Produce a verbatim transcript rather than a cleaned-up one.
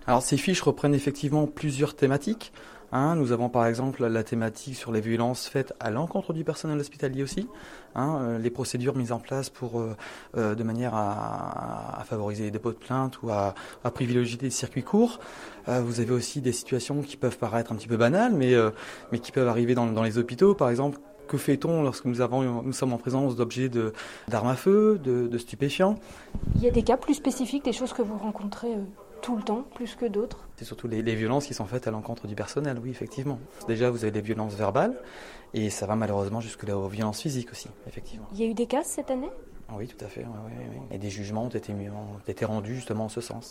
Alors ces fiches reprennent effectivement plusieurs thématiques. Hein, nous avons par exemple la thématique sur les violences faites à l'encontre du personnel hospitalier aussi, hein, euh, les procédures mises en place pour, euh, euh, de manière à, à favoriser les dépôts de plainte ou à, à privilégier des circuits courts. Euh, vous avez aussi des situations qui peuvent paraître un petit peu banales, mais, euh, mais qui peuvent arriver dans, dans les hôpitaux, par exemple. Que fait-on lorsque nous, avons, nous sommes en présence d'objets de, d'armes à feu, de, de stupéfiants ? Il y a des cas plus spécifiques, des choses que vous rencontrez euh, tout le temps, plus que d'autres ? C'est surtout les, les violences qui sont faites à l'encontre du personnel, oui, effectivement. Déjà, vous avez les violences verbales, et ça va malheureusement jusque là aux violences physiques aussi, effectivement. Il y a eu des cas cette année ? Oui, tout à fait, oui, oui, oui. Et des jugements ont été, ont été rendus justement en ce sens.